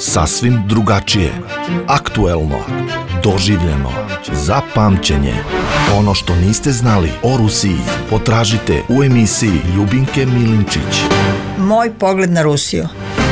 Sasvim drugačije, aktuelno, doživljeno, za pamćenje. Ono što niste znali o Rusiji potražite u emisiji Ljubinke Milinčić. Moj pogled na Rusiju.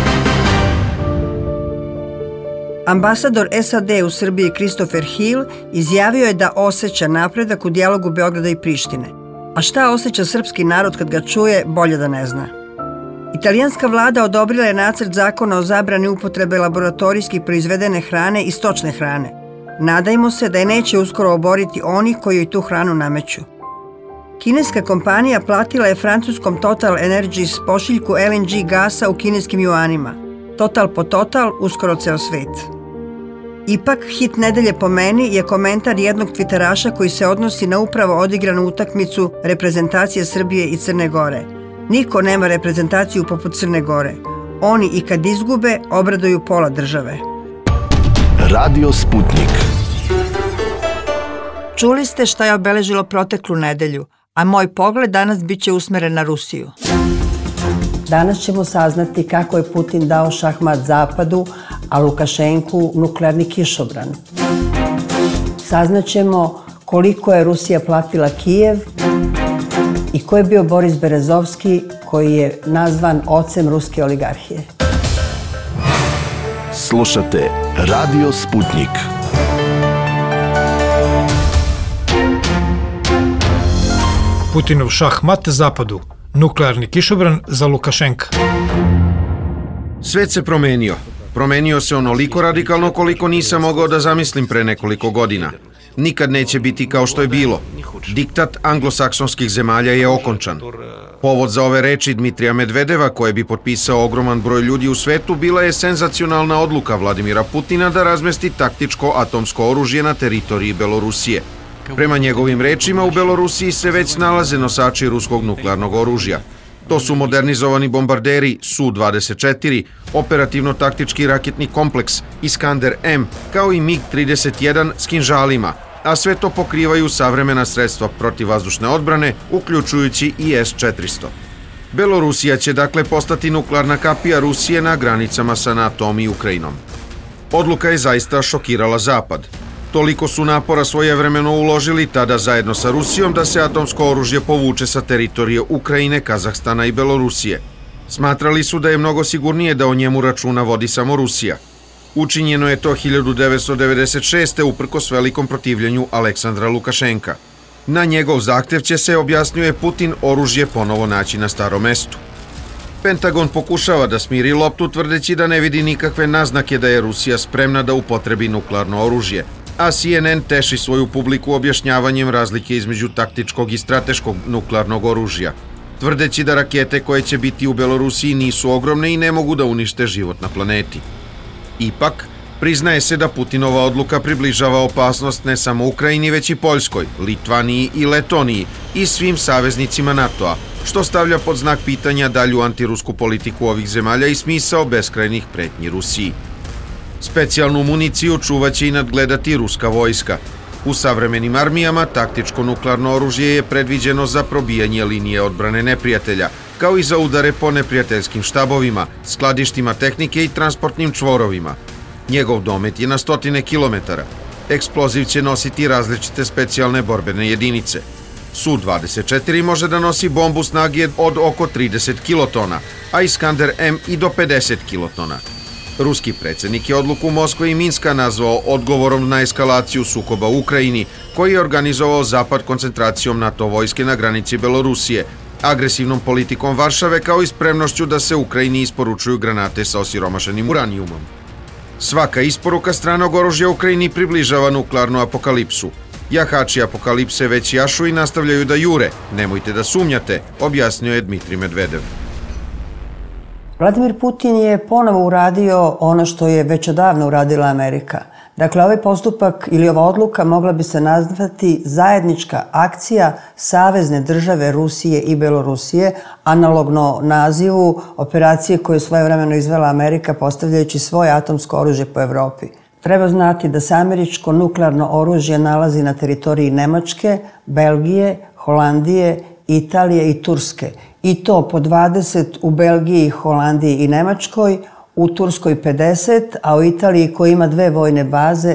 Ambasador SAD u Srbiji Christopher Hill izjavio je da osjeća napredak u dijalogu Beograda i Prištine. A šta osjeća srpski narod kad ga čuje, bolje da ne zna. Italijanska vlada odobrila je nacrt zakona o zabrani upotrebe laboratorijski proizvedene hrane i stočne hrane. Nadajmo se da je neće uskoro oboriti oni koji joj tu hranu nameću. Kineska kompanija platila je francuskom Total Energies pošiljku LNG gasa u kineskim juanima. Total po total, uskoro ceo svet. Ipak, hit nedelje po meni je komentar jednog tviteraša koji se odnosi na upravo odigranu utakmicu reprezentacije Srbije i Crne Gore. Niko nema reprezentaciju poput Crne Gore. Oni i kad izgube, obraduju pola države. Radio Sputnik. Čuli ste šta je obeležilo proteklu nedelju, a moj pogled danas bit će usmeren na Rusiju. Danas ćemo saznati kako je Putin dao šahmat Zapadu, a Lukašenku nuklearni kišobran. Saznaćemo koliko je Rusija platila Kijev i ko je bio Boris Berezovski, koji je nazvan ocem ruske oligarhije. Slušate Radio Sputnik. Putinov šahmat Zapadu. Nuklearni kišobran za Lukašenka. Svet se promenio. Promenio se onoliko radikalno koliko nisam mogao da zamislim pre nekoliko godina. Nikad neće biti kao što je bilo. Diktat anglosaksonskih zemalja je okončan. Povod za ove reči Dmitrija Medvedeva, koje bi potpisao ogroman broj ljudi u svetu, bila je senzacionalna odluka Vladimira Putina da razmesti taktičko atomsko oružje na teritoriji Belorusije. Prema njegovim rečima, u Belorusiji se već nalaze nosači ruskog nuklearnog oružja. To su modernizovani bombarderi Su-24, operativno-taktički raketni kompleks Iskander-M, kao i MiG-31 s kinžalima, a sve to pokrivaju savremena sredstva protivvazdušne odbrane, uključujući i S-400. Belorusija će dakle postati nuklearna kapija Rusije na granicama sa NATO-om i Ukrajinom. Odluka je zaista šokirala Zapad. Toliko su napora svojevremeno uložili tada zajedno sa Rusijom da se atomsko oružje povuče sa teritorije Ukrajine, Kazahstana i Belorusije. Smatrali su da je mnogo sigurnije da o njemu računa vodi samo Rusija. Učinjeno je to 1996. uprkos velikom protivljenju Aleksandra Lukašenka. Na njegov zahtev će se, objasnjuje Putin, oružje ponovo naći na starom mestu. Pentagon pokušava da smiri loptu tvrdeći da ne vidi nikakve naznake da je Rusija spremna da upotrebi nuklearno oružje, a CNN teši svoju publiku objašnjavanjem razlike između taktičkog i strateškog nuklearnog oružja, tvrdeći da rakete koje će biti u Belorusiji nisu ogromne i ne mogu da unište život na planeti. Ipak, priznaje se da Putinova odluka približava opasnost ne samo Ukrajini, već i Poljskoj, Litvaniji i Letoniji i svim saveznicima NATO-a, što stavlja pod znak pitanja dalju antirusku politiku ovih zemalja i smisao beskrajnih pretnji Rusiji. Specijalnu municiju čuvaće i nadgledati ruska vojska. U savremenim armijama taktičko nuklearno oružje je predviđeno za probijanje linije odbrane neprijatelja, kao i za udare po neprijateljskim štabovima, skladištima tehnike i transportnim čvorovima. Njegov domet je na stotine kilometara. Eksploziv će nositi različite specijalne borbene jedinice. Su-24 može da nosi bombu snage od oko 30 kilotona, a Iskander-M i do 50 kilotona. Ruski predsjednik je odluku Moskve i Minska nazvao odgovorom na eskalaciju sukoba u Ukrajini, koji je organizovao Zapad koncentracijom NATO vojske na granici Belorusije, agresivnom politikom Varšave, kao i spremnošću da se Ukrajini isporučuju granate sa osiromašenim uranijumom. Svaka isporuka stranog oružja Ukrajini približava nuklearnu apokalipsu. Jahači apokalipse već jašu i nastavljaju da jure. Nemojte da sumnjate, objasnio je Dmitrij Medvedev. Vladimir Putin je ponovo uradio ono što je već odavno uradila Amerika. Dakle, ovaj postupak ili ova odluka mogla bi se nazvati zajednička akcija Savezne države Rusije i Belorusije, analogno nazivu operacije koju je svojevremeno izvela Amerika postavljajući svoje atomsko oružje po Evropi. Treba znati da se američko nuklearno oružje nalazi na teritoriji Nemačke, Belgije, Holandije, Italije i Turske. I to po 20 u Belgiji, Holandiji i Nemačkoj, u Turskoj 50, a u Italiji koji ima 2 vojne baze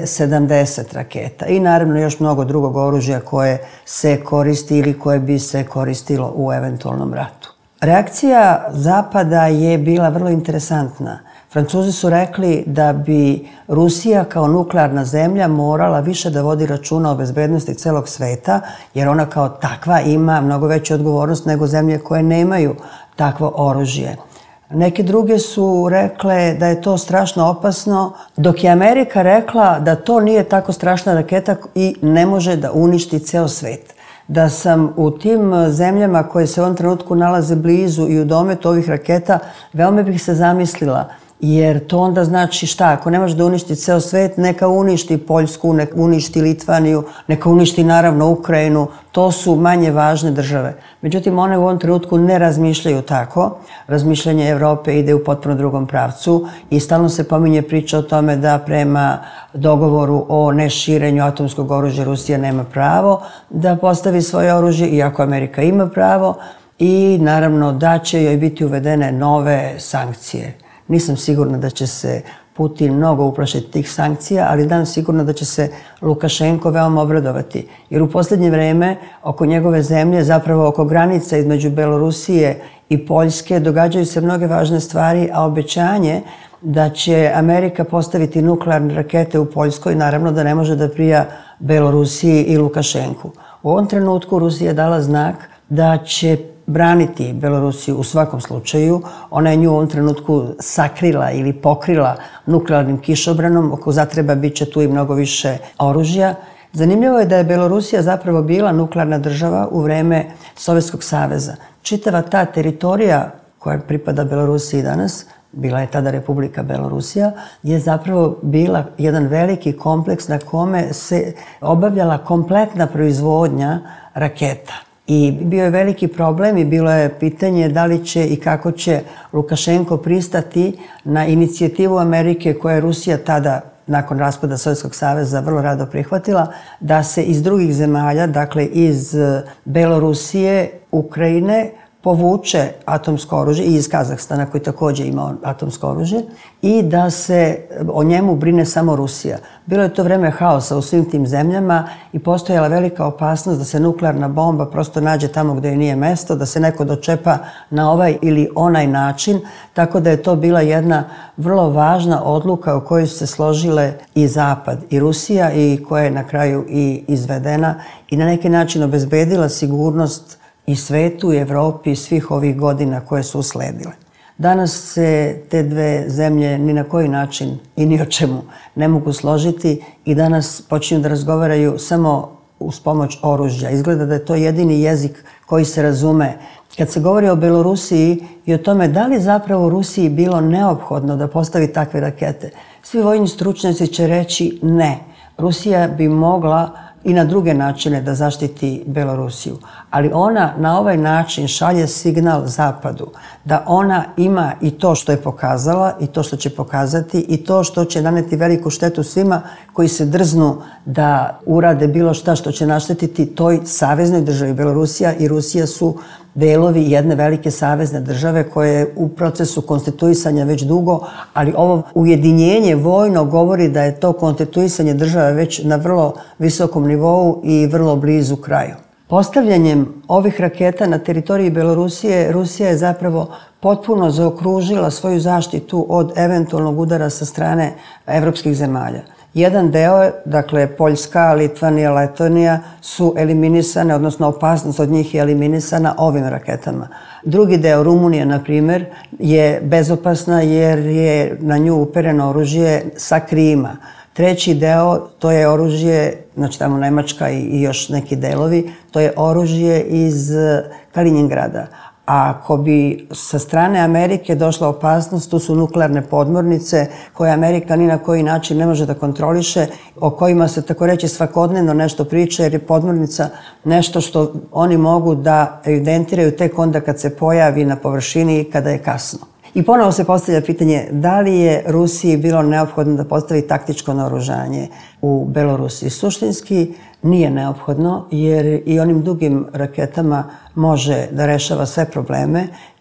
70 raketa. I naravno još mnogo drugog oružja koje se koristi ili koje bi se koristilo u eventualnom ratu. Reakcija Zapada je bila vrlo interesantna. Francuzi su rekli da bi Rusija kao nuklearna zemlja morala više da vodi računa o bezbednosti celog sveta, jer ona kao takva ima mnogo veću odgovornost nego zemlje koje nemaju takvo oružje. Neke druge su rekle da je to strašno opasno, dok je Amerika rekla da to nije tako strašna raketa i ne može da uništi ceo svet. Da sam u tim zemljama koje se u ovom trenutku nalaze blizu i u dometu ovih raketa, veoma bih se zamislila, jer to onda znači šta? Ako ne može da uništi ceo svet, neka uništi Poljsku, neka uništi Litvaniju, neka uništi naravno Ukrajinu. To su manje važne države. Međutim, one u ovom trenutku ne razmišljaju tako. Razmišljanje Evrope ide u potpuno drugom pravcu i stalno se pominje priča o tome da prema dogovoru o neširenju atomskog oružja Rusija nema pravo da postavi svoje oružje, iako Amerika ima pravo, i naravno da će joj biti uvedene nove sankcije. Nisam sigurna da će se Putin mnogo uplašiti tih sankcija, ali znam sigurno da će se Lukašenko veoma obradovati. Jer u posljednje vreme oko njegove zemlje, zapravo oko granica između Belorusije i Poljske, događaju se mnoge važne stvari, a obećanje da će Amerika postaviti nuklearne rakete u Poljskoj, naravno da ne može da prija Belorusiji i Lukašenku. U ovom trenutku Rusija je dala znak da će braniti Belorusiju u svakom slučaju. Ona je nju u ovom trenutku sakrila ili pokrila nuklearnim kišobranom. Ako zatreba, bit će tu i mnogo više oružja. Zanimljivo je da je Belorusija zapravo bila nuklearna država u vreme Sovjetskog saveza. Čitava ta teritorija koja pripada Belorusiji danas, bila je tada Republika Belorusija, je zapravo bila jedan veliki kompleks na kome se obavljala kompletna proizvodnja raketa. I bio je veliki problem i bilo je pitanje da li će i kako će Lukašenko pristati na inicijativu Amerike koja je Rusija tada, nakon raspada Sovjetskog saveza, vrlo rado prihvatila, da se iz drugih zemalja, dakle iz Belorusije, Ukrajine, povuče atomsko oružje i iz Kazahstana koji također ima atomsko oružje i da se o njemu brine samo Rusija. Bilo je to vreme haosa u svim tim zemljama i postojala velika opasnost da se nuklearna bomba prosto nađe tamo gdje joj nije mesto, da se neko dočepa na ovaj ili onaj način, tako da je to bila jedna vrlo važna odluka u kojoj su se složile i Zapad i Rusija i koja je na kraju i izvedena i na neki način obezbedila sigurnost i svetu i Evropi i svih ovih godina koje su usledile. Danas se te dve zemlje ni na koji način i ni o čemu ne mogu složiti i danas počinju da razgovaraju samo uz pomoć oružja. Izgleda da je to jedini jezik koji se razume. Kad se govori o Belorusiji i o tome da li zapravo Rusiji bilo neophodno da postavi takve rakete, svi vojni stručnjaci će reći ne. Rusija bi mogla i na druge načine da zaštiti Belorusiju. Ali ona na ovaj način šalje signal Zapadu da ona ima i to što je pokazala i to što će pokazati i to što će naneti veliku štetu svima koji se drznu da urade bilo šta što će naštetiti toj saveznoj državi. Belorusija i Rusija su delovi jedne velike savezne države koje je u procesu konstituisanja već dugo, ali ovo ujedinjenje vojno govori da je to konstituisanje države već na vrlo visokom nivou i vrlo blizu kraju. Postavljanjem ovih raketa na teritoriji Belorusije, Rusija je zapravo potpuno zaokružila svoju zaštitu od eventualnog udara sa strane evropskih zemalja. Jedan deo, dakle Poljska, Litvanija, Letonija su eliminisane, odnosno opasnost od njih je eliminisana ovim raketama. Drugi deo, Rumunija, na primjer, je bezopasna jer je na nju upereno oružje sa Krima. Treći deo, to je oružje, znači tamo Nemačka i još neki delovi, to je oružje iz Kaliningrada. A ako bi sa strane Amerike došla opasnost, tu su nuklearne podmornice koje Amerika ni na koji način ne može da kontroliše, o kojima se tako reći svakodnevno nešto priča, jer je podmornica nešto što oni mogu da evidentiraju tek onda kad se pojavi na površini i kada je kasno. I ponovo se postavlja pitanje da li je Rusiji bilo neophodno da postavi taktičko naoružanje u Belorusiji. Suštinski nije neophodno jer i onim dugim raketama može da rešava sve probleme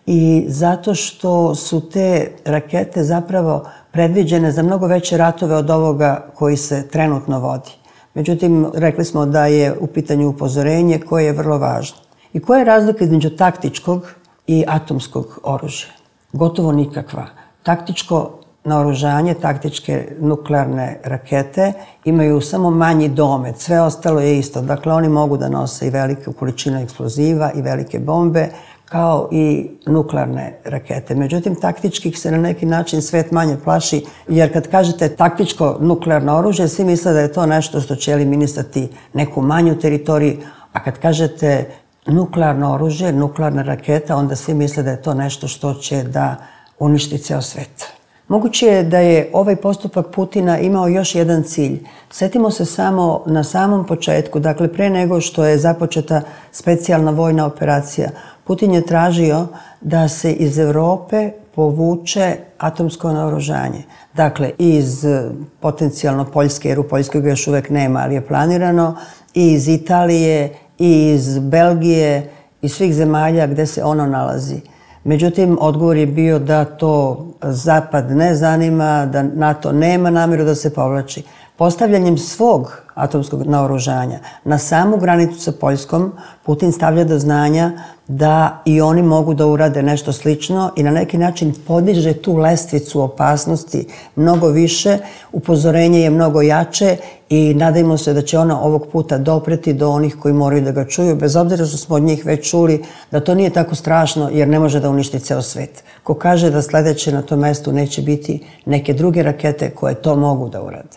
i zato što su te rakete zapravo predviđene za mnogo veće ratove od ovoga koji se trenutno vodi. Međutim, rekli smo da je u pitanju upozorenje koje je vrlo važno. I koja je razlika između taktičkog i atomskog oružja? Gotovo nikakva. Taktičko naoružanje, taktičke nuklearne rakete imaju samo manji domet, sve ostalo je isto. Dakle, oni mogu da nose i velike količine eksploziva i velike bombe, kao i nuklearne rakete. Međutim, taktičkih se na neki način svet manje plaši, jer kad kažete taktičko nuklearno oružje, svi misle da je to nešto što će eliminisati neku manju teritoriju, a kad kažete nuklearno oružje, nuklearna raketa, onda svi misle da je to nešto što će da uništi ceo svet. Moguće je da je ovaj postupak Putina imao još jedan cilj. Setimo se samo na samom početku, dakle pre nego što je započeta specijalna vojna operacija, Putin je tražio da se iz Evrope povuče atomsko naoružanje. Dakle, iz potencijalno Poljske, jer u Poljskoj ga još uvek nema, ali je planirano, i iz Italije, i iz Belgije, i svih zemalja gde se ono nalazi. Međutim, odgovor je bio da to Zapad ne zanima, da NATO nema namjeru da se povlači. Postavljanjem svog atomskog naoružanja na samu granicu sa Poljskom, Putin stavlja do znanja da i oni mogu da urade nešto slično i na neki način podiže tu lestvicu opasnosti mnogo više, upozorenje je mnogo jače i nadajmo se da će ona ovog puta dopreti do onih koji moraju da ga čuju, bez obzira što smo od njih već čuli da to nije tako strašno jer ne može da uništi ceo svet. Ko kaže da sledeće na tom mestu neće biti neke druge rakete koje to mogu da urade.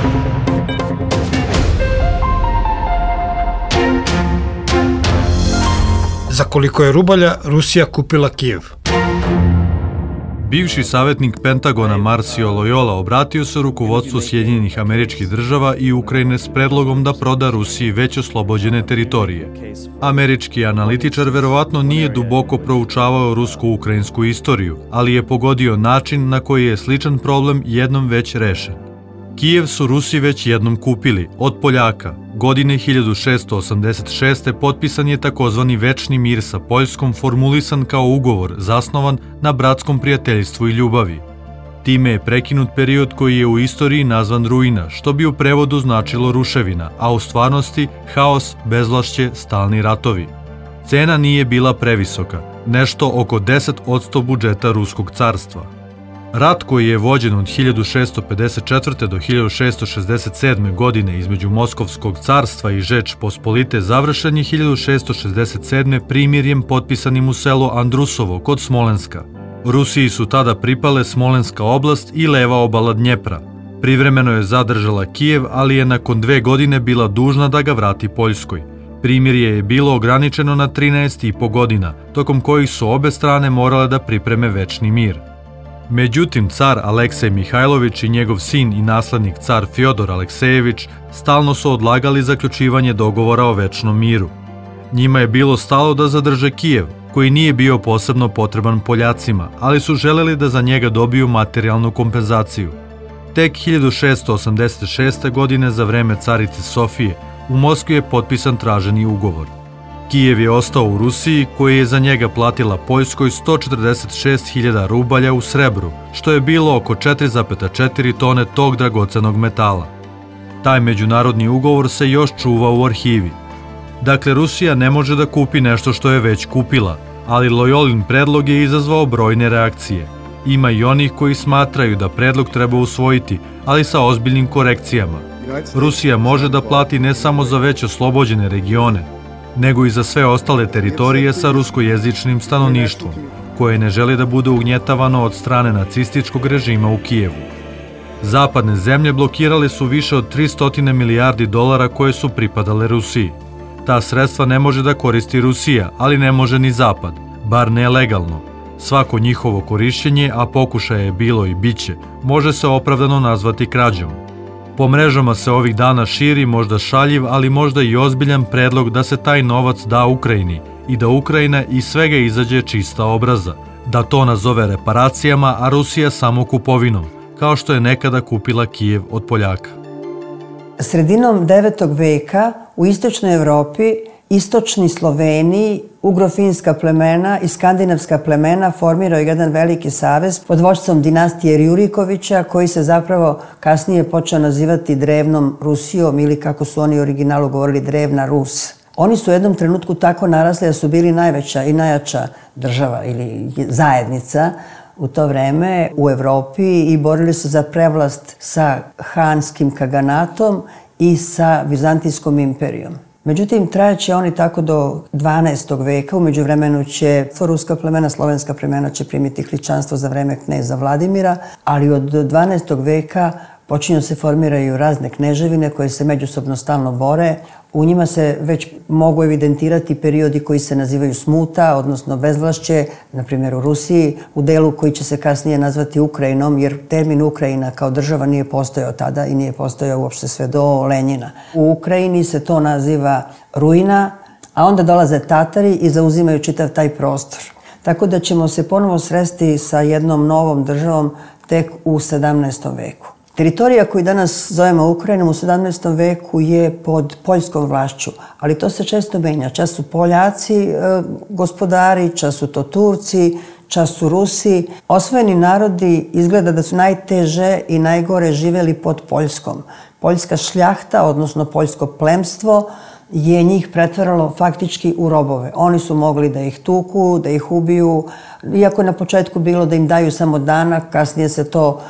Za koliko je rubalja Rusija kupila Kijev? Bivši savjetnik Pentagona Marcio Loyola obratio se rukovodstvu Sjedinjenih Američkih Država i Ukrajine s predlogom da proda Rusiji već oslobođene teritorije. Američki analitičar verovatno nije duboko proučavao rusko-ukrajinsku istoriju, ali je pogodio način na koji je sličan problem jednom već rešen. Kijev su Rusi već jednom kupili, od Poljaka. Godine 1686. potpisan je takozvani večni mir sa Poljskom, formulisan kao ugovor zasnovan na bratskom prijateljstvu i ljubavi. Time je prekinut period koji je u istoriji nazvan ruina, što bi u prevodu značilo ruševina, a u stvarnosti haos, bezvlašće, stalni ratovi. Cena nije bila previsoka, nešto oko 10% budžeta Ruskog carstva. Rat koji je vođen od 1654. do 1667. godine između Moskovskog carstva i Žeč Pospolite završen je 1667. primirjem potpisanim u selu Andrusovo kod Smolenska. Rusiji su tada pripale Smolenska oblast i leva obala Dnjepra. Privremeno je zadržala Kijev, ali je nakon 2 godine bila dužna da ga vrati Poljskoj. Primirje je bilo ograničeno na 13,5 godina, tokom kojih su obe strane morale da pripreme večni mir. Međutim, car Aleksej Mihajlović i njegov sin i naslednik car Fjodor Aleksejević stalno su odlagali zaključivanje dogovora o večnom miru. Njima je bilo stalo da zadrže Kijev, koji nije bio posebno potreban Poljacima, ali su želeli da za njega dobiju materijalnu kompenzaciju. Tek 1686. godine za vreme carice Sofije u Moskvi je potpisan traženi ugovor. Kijev je ostao u Rusiji, koji je za njega platila Poljskoj 146.000 rubalja u srebru, što je bilo oko 4,4 tone tog dragocenog metala. Taj međunarodni ugovor se još čuva u arhivi. Dakle, Rusija ne može da kupi nešto što je već kupila, ali Loyolin predlog je izazvao brojne reakcije. Ima i onih koji smatraju da predlog treba usvojiti, ali sa ozbiljnim korekcijama. Rusija može da plati ne samo za već oslobođene regione, nego i za sve ostale teritorije sa ruskojezičnim stanovništvom, koje ne želi da bude ugnjetavano od strane nacističkog režima u Kijevu. Zapadne zemlje blokirale su više od 300 milijardi dolara koje su pripadale Rusiji. Ta sredstva ne može da koristi Rusija, ali ne može ni Zapad, bar ne legalno. Svako njihovo korišćenje, a pokušaje je bilo i biće, može se opravdano nazvati krađom. Po mrežama se ovih dana širi možda šaljiv, ali možda i ozbiljan predlog da se taj novac da Ukrajini i da Ukrajina iz svega izađe čista obraza, da to nazove reparacijama, a Rusija samo kupovinom, kao što je nekada kupila Kijev od Poljaka. Sredinom 9. veka u istočnoj Evropi istočni Sloveni, ugrofinska plemena i skandinavska plemena formiraju jedan veliki savez pod vođstvom dinastije Rjurikovića, koji se zapravo kasnije počeo nazivati drevnom Rusijom ili, kako su oni u originalu govorili, drevna Rus. Oni su u jednom trenutku tako narasli da su bili najveća i najjača država ili zajednica u to vreme u Evropi i borili su za prevlast sa hanskim kaganatom i sa Vizantijskom imperijom. Međutim, trajaće oni tako do 12. veka. U međuvremenu će ruska plemena, slovenska plemena će primiti hrišćanstvo za vreme kneza Vladimira, ali od 12. veka počinju se formiraju razne kneževine koje se međusobno stalno bore. U njima se već mogu evidentirati periodi koji se nazivaju smuta, odnosno bezvlašće, na primjer u Rusiji, u delu koji će se kasnije nazvati Ukrajinom, jer termin Ukrajina kao država nije postojao tada i nije postojao uopšte sve do Lenjina. U Ukrajini se to naziva Ruina, a onda dolaze Tatari i zauzimaju čitav taj prostor. Tako da ćemo se ponovo sresti sa jednom novom državom tek u 17. veku. Teritorija koju danas zovemo Ukrajinom u 17. veku je pod poljskom vlašću, ali to se često menja. Čas su Poljaci gospodari, čas su to Turci, čas su Rusi. Osvojeni narodi izgleda da su najteže i najgore živeli pod Poljskom. Poljska šljahta, odnosno poljsko plemstvo, je njih pretvaralo faktički u robove. Oni su mogli da ih tuku, da ih ubiju, iako je na početku bilo da im daju samo danak, kasnije se to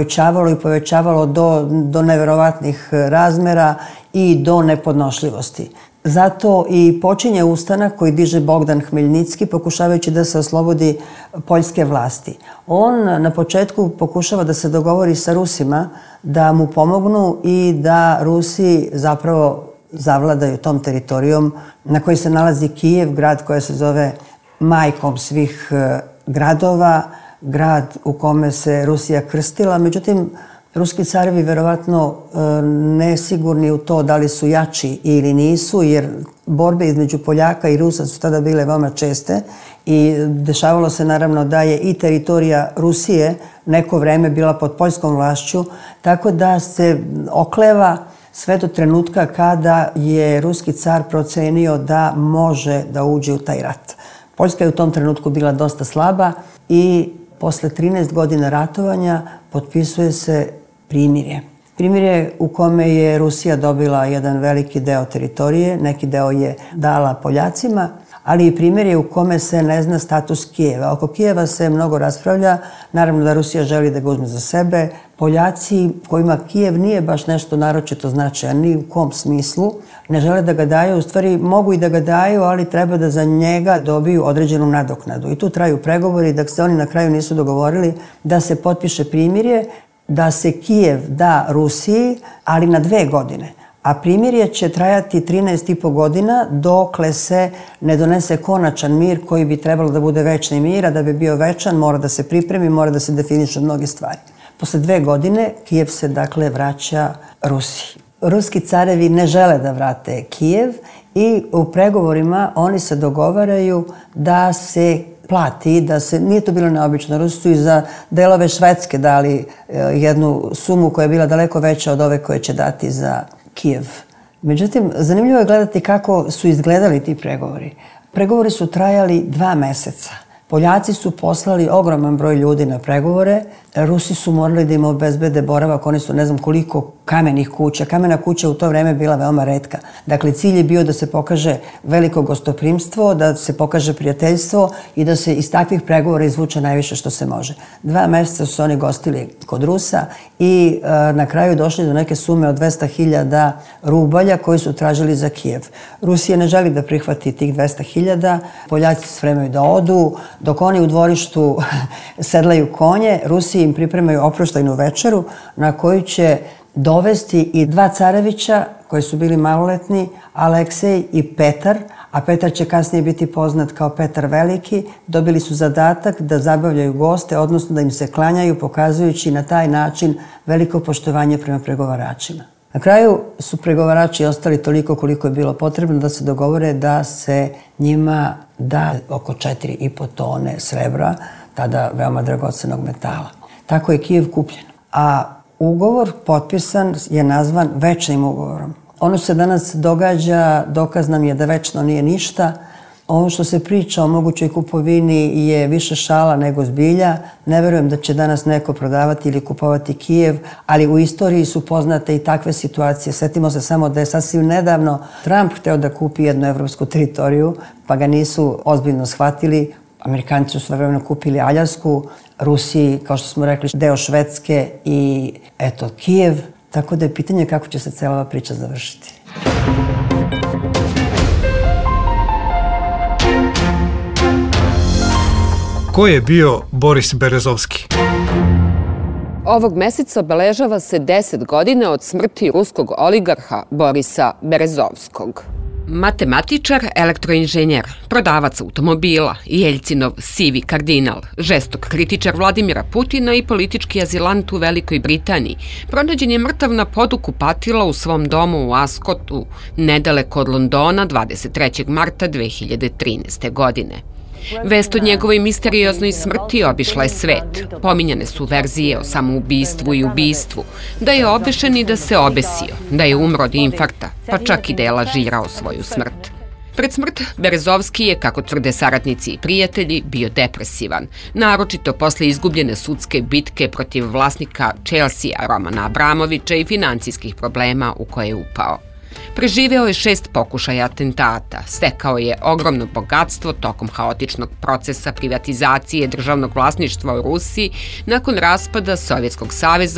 povećavalo do neverovatnih razmera i do nepodnošljivosti. Zato i počinje ustanak koji diže Bogdan Hmeljnicki, pokušavajući da se oslobodi poljske vlasti. On na početku pokušava da se dogovori sa Rusima, da mu pomognu i da Rusi zapravo zavladaju tom teritorijom na kojoj se nalazi Kijev, grad koji se zove majkom svih gradova, grad u kome se Rusija krstila. Međutim, ruski carevi verovatno nesigurni u to da li su jači ili nisu, jer borbe između Poljaka i Rusa su tada bile veoma česte i dešavalo se naravno da je i teritorija Rusije neko vreme bila pod poljskom vlašću, tako da se okleva sve do trenutka kada je ruski car procenio da može da uđe u taj rat. Poljska je u tom trenutku bila dosta slaba i posle 13 godina ratovanja potpisuje se primirje. Primirje u kome je Rusija dobila jedan veliki deo teritorije, neki deo je dala Poljacima, ali i primirje u kome se ne zna status Kijeva. Oko Kijeva se mnogo raspravlja, naravno da Rusija želi da ga uzme za sebe. Poljaci kojima Kijev nije baš nešto naročito značajan, ni u kom smislu, ne žele da ga daju, u stvari mogu i da ga daju, ali treba da za njega dobiju određenu nadoknadu. I tu traju pregovori, da se oni na kraju nisu dogovorili da se potpiše primirje, da se Kijev da Rusiji, ali na 2 godine. A primirje će trajati 13,5 godina dokle se ne donese konačan mir koji bi trebalo da bude večni mir, a da bi bio večan mora da se pripremi, mora da se definišu mnoge stvari. Posle 2 godine Kijev se dakle vraća Rusiji. Ruski carevi ne žele da vrate Kijev i u pregovorima oni se dogovaraju da se plati, da se, nije to bilo neobično, Rusi su i za delove Švedske dali jednu sumu koja je bila daleko veća od ove koje će dati za Kijev. Međutim, zanimljivo je gledati kako su izgledali ti pregovori. Pregovori su trajali 2 meseca. Poljaci su poslali ogroman broj ljudi na pregovore. Rusi su morali da im obezbede boravak, oni su ne znam koliko kamenih kuća. Kamena kuća u to vreme bila veoma retka. Dakle, cilj je bio da se pokaže veliko gostoprimstvo, da se pokaže prijateljstvo i da se iz takvih pregovora izvuče najviše što se može. 2 meseca su oni gostili kod Rusa i na kraju došli do neke sume od 200.000 rubalja koji su tražili za Kijev. Rusija ne želi da prihvati tih 200.000, Poljaci se spremaju da odu, dok oni u dvorištu sedlaju konje, Rusi im pripremaju oproštajnu večeru na koju će dovesti i 2 carevića koji su bili maloletni, Aleksej i Petar, a Petar će kasnije biti poznat kao Petar Veliki. Dobili su zadatak da zabavljaju goste, odnosno da im se klanjaju, pokazujući na taj način veliko poštovanje prema pregovaračima. Na kraju su pregovarači ostali toliko koliko je bilo potrebno da se dogovore da se njima da oko 4,5 tone srebra, tada veoma dragocenog metala. Tako je Kijev kupljen. A ugovor potpisan je nazvan večnim ugovorom. Ono što se danas događa, dokaz nam je da večno nije ništa. Ovo što se priča o mogućoj kupovini je više šala nego zbilja. Ne verujem da će danas neko prodavati ili kupovati Kijev, ali u istoriji su poznate i takve situacije. Sjetimo se samo da je sasvim nedavno Trump hteo da kupi jednu evropsku teritoriju, pa ga nisu ozbiljno shvatili. Amerikanci su svojevremeno kupili Aljasku, Rusiji, kao što smo rekli, deo Švedske i eto, Kijev. Tako da je pitanje kako će se cijela ova priča završiti. Ko je bio Boris Berezovski? Ovog meseca obeležava se 10 godina od smrti ruskog oligarha Borisa Berezovskog. Matematičar, elektroinženjer, prodavac automobila, Jeljcinov sivi kardinal, žestok kritičar Vladimira Putina i politički azilant u Velikoj Britaniji, pronađen je mrtav na podu kupatila u svom domu u Ascotu, nedaleko od Londona 23. marta 2013. godine. Vest o njegovoj misterioznoj smrti obišla je svet. Pominjane su verzije o samoubistvu i ubistvu, da je obešen i da se obesio, da je umro od infarkta, pa čak i da je lažirao svoju smrt. Pred smrt Berezovski je, kako tvrde saradnici i prijatelji, bio depresivan, naročito posle izgubljene sudske bitke protiv vlasnika Chelsea Romana Abramovića i financijskih problema u koje je upao. Preživeo je 6 pokušaja atentata, stekao je ogromno bogatstvo tokom haotičnog procesa privatizacije državnog vlasništva u Rusiji nakon raspada Sovjetskog saveza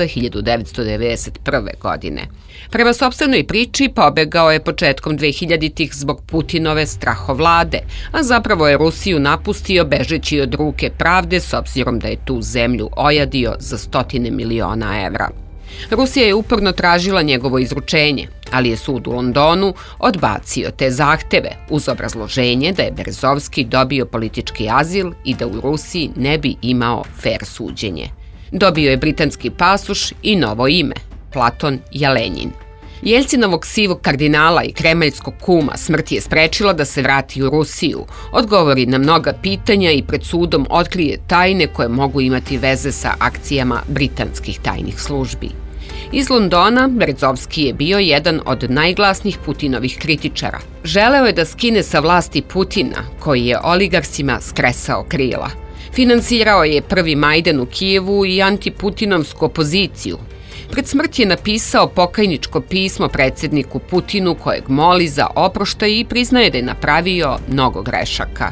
1991. godine. Prema sopstvenoj priči pobegao je početkom 2000-ih zbog Putinove strahovlade, a zapravo je Rusiju napustio bežeći od ruke pravde s obzirom da je tu zemlju ojadio za 100 miliona evra. Rusija je uporno tražila njegovo izručenje, ali je sud u Londonu odbacio te zahteve uz obrazloženje da je Berezovski dobio politički azil i da u Rusiji ne bi imao fer suđenje. Dobio je britanski pasoš i novo ime, Platon Jelenjin. Jeljcinovog sivog kardinala i kremaljskog kuma smrt je sprečila da se vrati u Rusiju, odgovori na mnoga pitanja i pred sudom otkrije tajne koje mogu imati veze sa akcijama britanskih tajnih službi. Iz Londona Berezovski je bio jedan od najglasnijih Putinovih kritičara. Želeo je da skine sa vlasti Putina, koji je oligarsima skresao krila. Finansirao je prvi Majdan u Kijevu i antiputinovsku opoziciju. Pred smrt je napisao pokajničko pismo predsjedniku Putinu kojeg moli za oproštaj i priznaje da je napravio mnogo grešaka.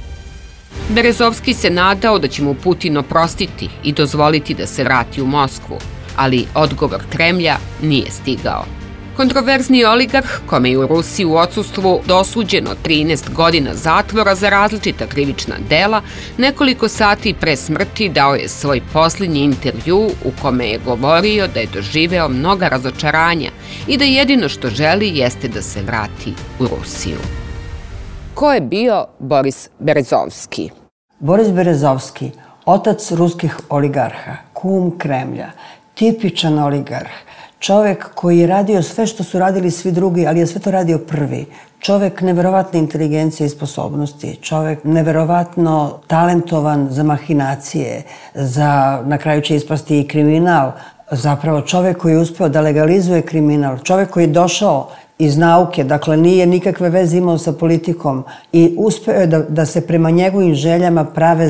Berezovski se nadao da će mu Putin oprostiti i dozvoliti da se vrati u Moskvu, ali odgovor Kremlja nije stigao. Kontroverzni oligarh, kome je u Rusiji u odsustvu dosuđeno 13 godina zatvora za različita krivična dela, nekoliko sati pre smrti dao je svoj posljednji intervju u kome je govorio da je doživeo mnoga razočaranja i da jedino što želi jeste da se vrati u Rusiju. Ko je bio Boris Berezovski? Boris Berezovski, otac ruskih oligarha, kum Kremlja, tipičan oligarh, čovek koji je radio sve što su radili svi drugi, ali je sve to radio prvi. Čovek neverovatne inteligencije i sposobnosti, čovek neverovatno talentovan za mahinacije, za, na kraju će ispasti i kriminal, zapravo čovek koji je uspeo da legalizuje kriminal, čovek koji je došao iz nauke, dakle nije nikakve veze imao sa politikom i uspeo je da se prema njegovim željama prave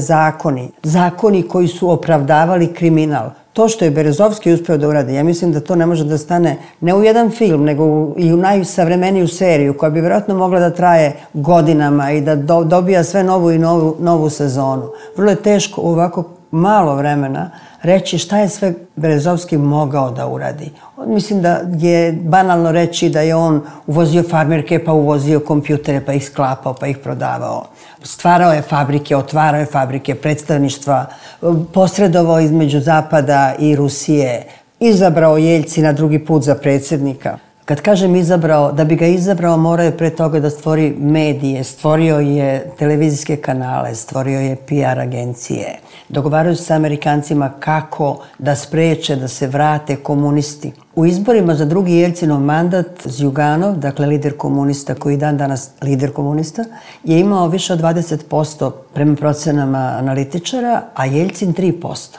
zakoni koji su opravdavali kriminal. To što je Berezovski uspeo da uradi, ja mislim da to ne može da stane ne u jedan film, nego i u najsavremeniju seriju, koja bi vjerojatno mogla da traje godinama i da dobija sve novu i novu sezonu. Vrlo je teško u ovako malo vremena reći šta je sve Berezovski mogao da uradi. Mislim da je banalno reći da je on uvozio farmerke, pa uvozio kompjutere, pa ih sklapao, pa ih prodavao. Stvarao je fabrike, otvarao je fabrike, predstavništva, posredovao između Zapada i Rusije, izabrao Jeljcina drugi put za predsjednika. Kad kažem izabrao, da bi ga izabrao morao je pre toga da stvori medije, stvorio je televizijske kanale, stvorio je PR agencije. Dogovaraju se sa Amerikancima kako da spreče da se vrate komunisti. U izborima za drugi Jeljcinov mandat Zjuganov, dakle lider komunista koji je dan danas lider komunista, je imao više od 20% prema procenama analitičara, a Jeljcin 3%.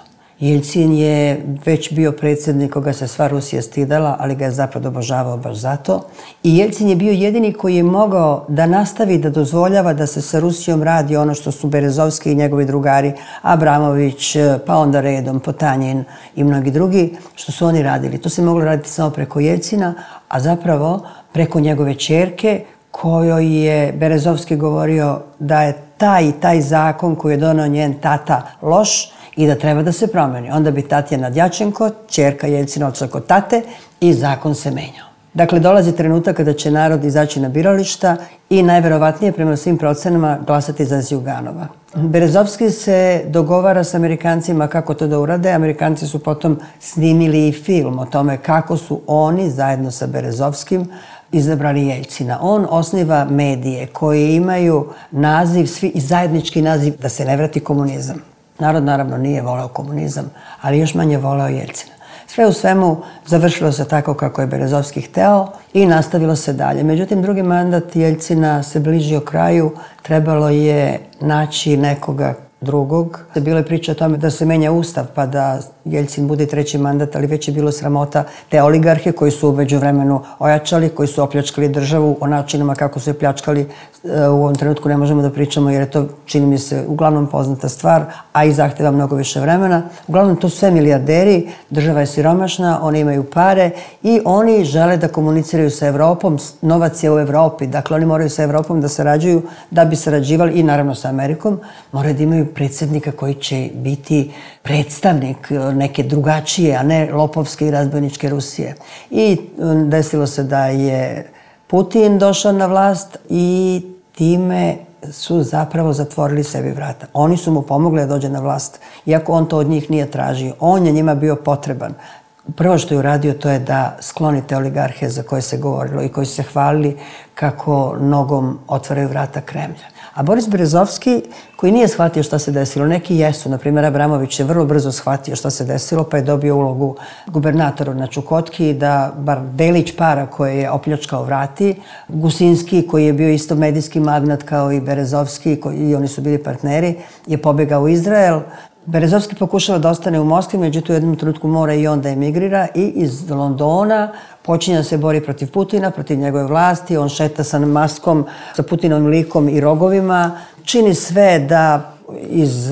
Jeljcin je već bio predsjednik koga se sva Rusija stidala, ali ga je Zapad obožavao baš zato. I Jeljcin je bio jedini koji je mogao da nastavi da dozvoljava da se sa Rusijom radi ono što su Berezovski i njegovi drugari, Abramović, pa onda redom, Potanjin i mnogi drugi, što su oni radili. To se moglo raditi samo preko Jeljcina, a zapravo preko njegove ćerke, kojoj je Berezovski govorio da je taj i taj zakon koji je donao njen tata loš i da treba da se promeni. Onda bi Tatjana Djačenko, ćerka Jeljcina, otišla kod tate i zakon se menjao. Dakle, dolazi trenutak kada će narod izaći na birališta i najverovatnije prema svim procenama glasati za Zjuganova. Berezovski se dogovara s Amerikancima kako to da urade. Amerikanci su potom snimili i film o tome kako su oni zajedno sa Berezovskim izabrali Jeljcina. On osniva medije koje imaju naziv, svi zajednički naziv da se ne vrati komunizam. Narod naravno nije voleo komunizam, ali još manje voleo Jeljcina. Sve u svemu završilo se tako kako je Berezovski hteo i nastavilo se dalje. Međutim, drugi mandat Jeljcina se bližio kraju, trebalo je naći nekoga drugog. Bilo je priča o tome da se menja ustav pa da Jeljcin bude treći mandat, ali već je bilo sramota te oligarhe koji su u međuvremenu ojačali, koji su opljačkali državu o načinima kako su je pljačkali. U ovom trenutku ne možemo da pričamo jer je to, čini mi se, uglavnom poznata stvar, a i zahteva mnogo više vremena. Uglavnom, to su sve milijarderi, država je siromašna, oni imaju pare i oni žele da komuniciraju sa Evropom, novac je u Evropi, dakle oni moraju sa Evropom da sarađuju, da bi sarađivali i naravno sa Amerikom, moraju da imaju predsjednika koji će biti predstavnik neke drugačije, a ne lopovske i razbojničke Rusije. I desilo se da je Putin došao na vlast i time su zapravo zatvorili sebi vrata. Oni su mu pomogli da dođe na vlast, iako on to od njih nije tražio. On je njima bio potreban. Prvo što je uradio to je da skloni te oligarhe za koje se govorilo i koji su se hvalili kako nogom otvaraju vrata Kremlja. A Boris Berezovski, koji nije shvatio šta se desilo, neki jesu, na primjer Abramović je vrlo brzo shvatio šta se desilo, pa je dobio ulogu gubernatora na Čukotki da bar delić para koje je opljačkao vrati. Gusinski, koji je bio isto medijski magnat kao i Berezovski, i oni su bili partneri, je pobegao u Izrael. Berezovski pokušava da ostane u Moskvi, međutim u jednom trenutku mora i on da emigrira i iz Londona počinje da se bori protiv Putina, protiv njegove vlasti. On šeta sa maskom, sa Putinovim likom i rogovima. Čini sve da iz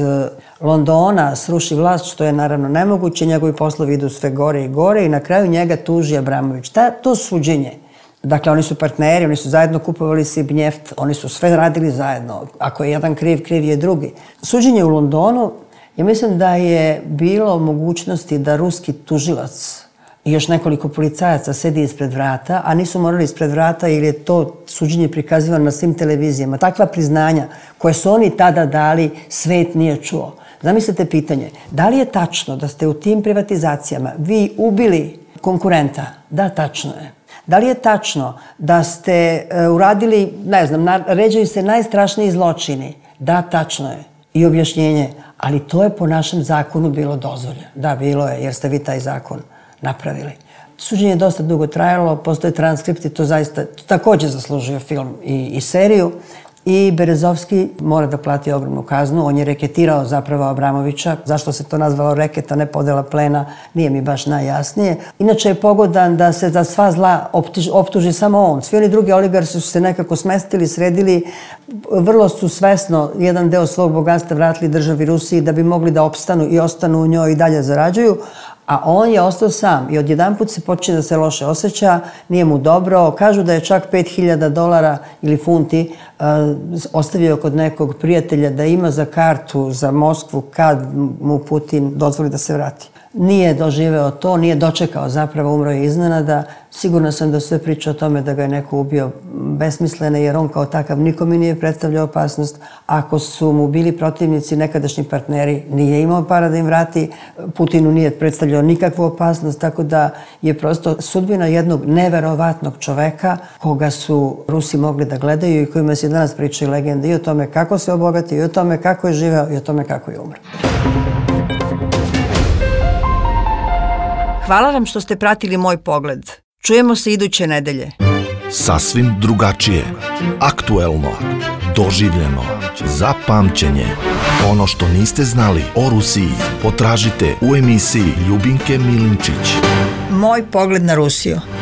Londona sruši vlast, što je naravno nemoguće. Njegovi poslovi idu sve gore i gore i na kraju njega tuži Abramović. To suđenje. Dakle, oni su partneri, oni su zajedno kupovali Sibnjeft, oni su sve radili zajedno. Ako je jedan kriv, kriv je drugi. Suđenje u Londonu, ja mislim da je bilo mogućnosti da ruski tužilac i još nekoliko policajaca sedi ispred vrata, a nisu morali ispred vrata jer je to suđenje prikazivano na svim televizijama. Takva priznanja koje su oni tada dali, svet nije čuo. Zamislite pitanje, da li je tačno da ste u tim privatizacijama vi ubili konkurenta? Da, tačno je. Da li je tačno da ste uradili, ne znam, ređaju se najstrašniji zločini? Da, tačno je. I objašnjenje, ali to je po našem zakonu bilo dozvoljeno. Da, bilo je, jer ste vi taj zakon napravili. Suđenje je dosta dugo trajalo, postoje transkripti, to zaista također zaslužuje film i seriju. I Berezovski mora da plati ogromnu kaznu. On je reketirao zapravo Abramovića. Zašto se to nazvalo reket, a ne podela plena, nije mi baš najjasnije. Inače je pogodan da se za sva zla optuži samo on. Svi oni drugi oligarsi su se nekako smestili, sredili. Vrlo su svesno jedan deo svog bogatstva vratili državi Rusiji da bi mogli da opstanu i ostanu u njoj i dalje zarađuju. A on je ostao sam i odjedanput se počne da se loše osjeća, nije mu dobro. Kažu da je čak $5.000 ili funti ostavio kod nekog prijatelja da ima za kartu za Moskvu kad mu Putin dozvoli da se vrati. Nije doživeo to, nije dočekao zapravo, umro je iznenada. Sigurno sam da sve priča o tome da ga je neko ubio besmislene, jer on kao takav nikome nije predstavljao opasnost. Ako su mu bili protivnici, nekadašnji partneri, nije imao para da im vrati. Putinu nije predstavljao nikakvu opasnost, tako da je prosto sudbina jednog neverovatnog čoveka koga su Rusi mogli da gledaju i kojima se danas pričaju legende i o tome kako se obogatio, i o tome kako je živeo, i o tome kako je umro. Hvala vam što ste pratili Moj pogled. Čujemo se iduće nedelje. Sasvim drugačije, aktuelno, doživljeno, za pamćenje. Ono što niste znali o Rusiji potražite u emisiji Ljubinke Milinčić. Moj pogled na Rusiju.